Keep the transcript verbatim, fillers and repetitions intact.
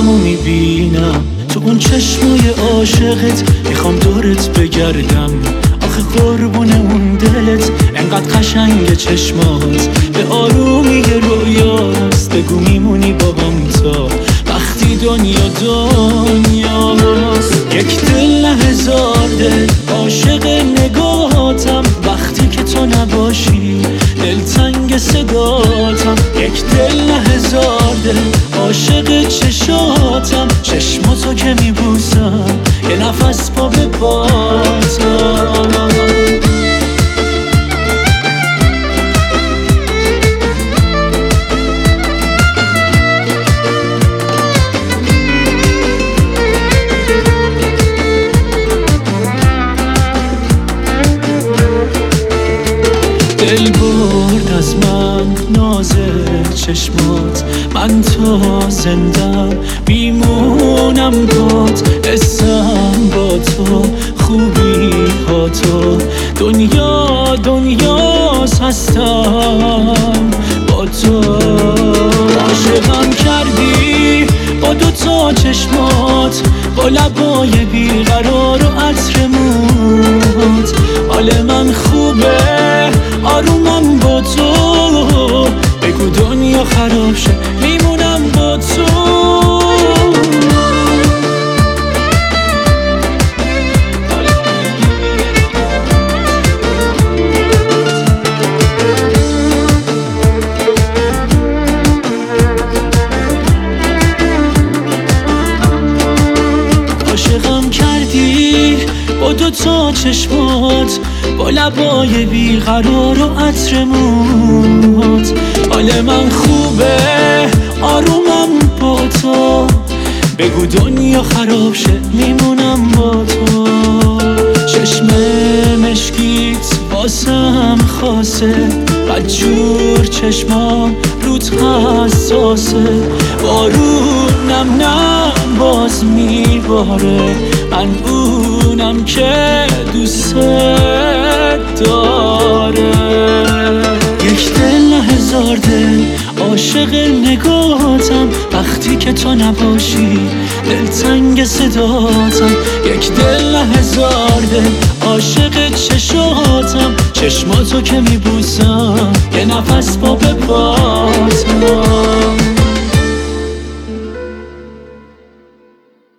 خودمو میبینم تو اون چشمای عاشقت، میخوام دورت بگردم آخه قربون اون دلت، انقدر قشنگ چشمات به آرومی رویاست، بگو میمونی با هم تا وقتی دنیا دنیاست. یک دل نه هزار دل عاشق نگاهاتم، وقتی که تو نباشی دلتنگ صداتم. یک دل نه هزار دل عاشق چشاتم، چشماتو که میبوسم یه نفس پا به پاتم. دل برد از من ناز چشمات، من تا زندم میمونم بات، اسم با تو خوبی ها تو، دنیا دنیاست هستم با تو. عاشقم کردی با دوتا چشمات، با لبای بیقرار و عطر موت، حال من خوبه آرومم با تو، بگو دنیا خراب شه میمونم با تو. عاشقم کردی با دوتا چشمات، با لبای بیقرار و عطر موت، حال من خوبه آرومم با تو، بگو دنیا خراب شه میمونم با تو. چشم مشکیت واسم خاصه، بدجور چشمام رود حساسه، بارون نم نم باز میباره، من اونم که دوست داره. یک دل نه هزار دل عاشق نگاهاتم، وقتی که تو نباشی دلتنگ صداتم. یک دل نه هزار دل عاشق چشاتم، چشماتو که میبوسم یه نفس پا به پا